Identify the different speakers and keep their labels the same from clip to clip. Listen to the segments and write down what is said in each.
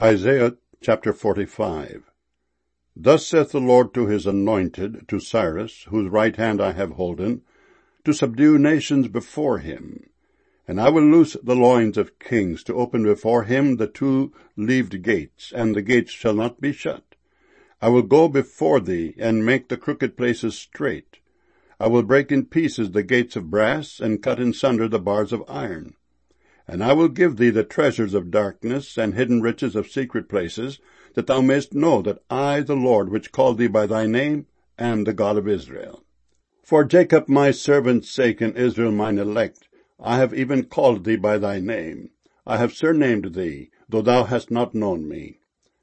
Speaker 1: Isaiah chapter 45. Thus saith the Lord to his anointed, to Cyrus, whose right hand I have holden, to subdue nations before him. And I will loose the loins of kings, to open before him the two-leaved gates, and the gates shall not be shut. I will go before thee, and make the crooked places straight. I will break in pieces the gates of brass, and cut in sunder the bars of iron. And I will give thee the treasures of darkness, and hidden riches of secret places, that thou mayest know that I, the Lord, which called thee by thy name, am the God of Israel. For Jacob my servant's sake, and Israel mine elect, I have even called thee by thy name. I have surnamed thee, though thou hast not known me.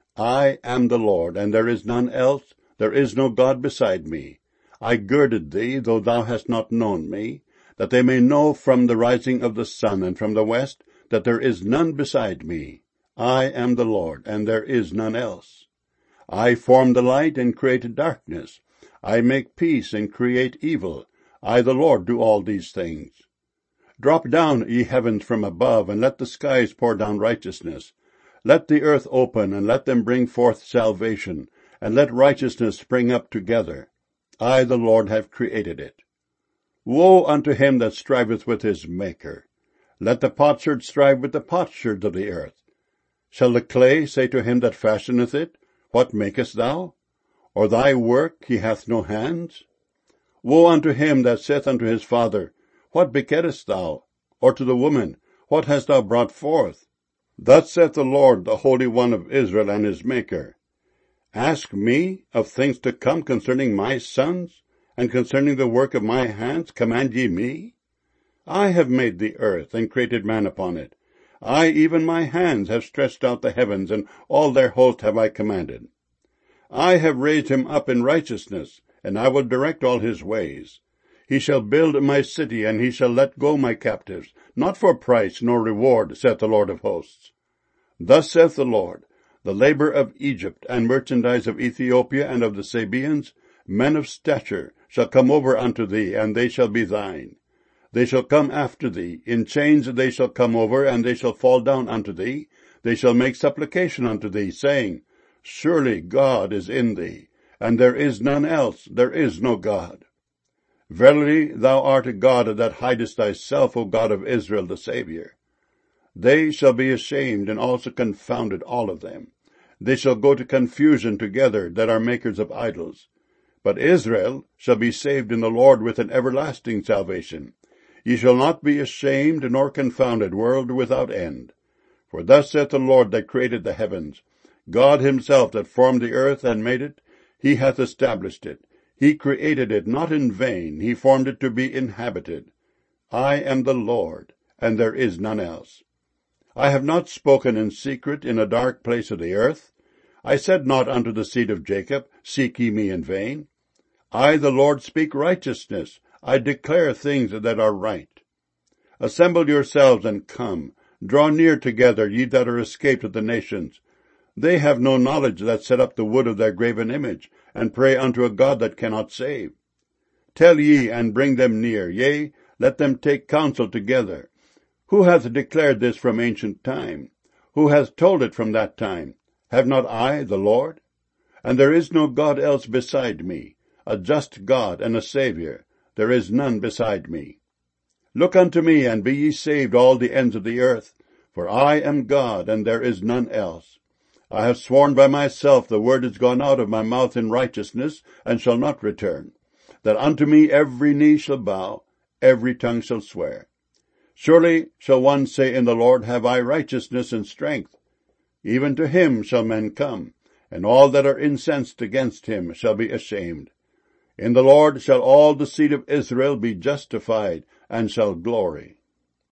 Speaker 1: I am the Lord, and there is none else, there is no God beside me. I girded thee, though thou hast not known me, that they may know from the rising of the sun and from the west, that there is none beside me. I am the Lord, and there is none else. I form the light and create darkness. I make peace and create evil. I, the Lord, do all these things. Drop down, ye heavens, from above, and let the skies pour down righteousness. Let the earth open, and let them bring forth salvation, and let righteousness spring up together. I, the Lord, have created it. Woe unto him that striveth with his Maker. Let the potsherd strive with the potsherds of the earth. Shall the clay say to him that fashioneth it, What makest thou? Or thy work, he hath no hands? Woe unto him that saith unto his father, What begettest thou? Or to the woman, What hast thou brought forth? Thus saith the Lord, the Holy One of Israel and his Maker. Ask me of things to come concerning my sons, and concerning the work of my hands command ye me? I have made the earth, and created man upon it. I, even my hands, have stretched out the heavens, and all their host have I commanded. I have raised him up in righteousness, and I will direct all his ways. He shall build my city, and he shall let go my captives, not for price nor reward, saith the Lord of hosts. Thus saith the Lord, the labor of Egypt, and merchandise of Ethiopia and of the Sabeans, men of stature, shall come over unto thee, and they shall be thine. They shall come after thee, in chains they shall come over, and they shall fall down unto thee. They shall make supplication unto thee, saying, Surely God is in thee, and there is none else, there is no God. Verily thou art a God that hidest thyself, O God of Israel the Saviour. They shall be ashamed, and also confounded, all of them. They shall go to confusion together, that are makers of idols. But Israel shall be saved in the Lord with an everlasting salvation. Ye shall not be ashamed nor confounded, world without end. For thus saith the Lord that created the heavens, God himself that formed the earth and made it, he hath established it. He created it not in vain, he formed it to be inhabited. I am the Lord, and there is none else. I have not spoken in secret in a dark place of the earth. I said not unto the seed of Jacob, Seek ye me in vain. I, the Lord, speak righteousness. I declare things that are right. Assemble yourselves and come. Draw near together, ye that are escaped of the nations. They have no knowledge that set up the wood of their graven image, and pray unto a God that cannot save. Tell ye, and bring them near, yea, let them take counsel together. Who hath declared this from ancient time? Who hath told it from that time? Have not I, the Lord? And there is no God else beside me, a just God and a Saviour. There is none beside me. Look unto me, and be ye saved, all the ends of the earth. For I am God, and there is none else. I have sworn by myself, the word is gone out of my mouth in righteousness, and shall not return, that unto me every knee shall bow, every tongue shall swear. Surely shall one say in the Lord, Have I righteousness and strength? Even to him shall men come, and all that are incensed against him shall be ashamed. In the Lord shall all the seed of Israel be justified, and shall glory.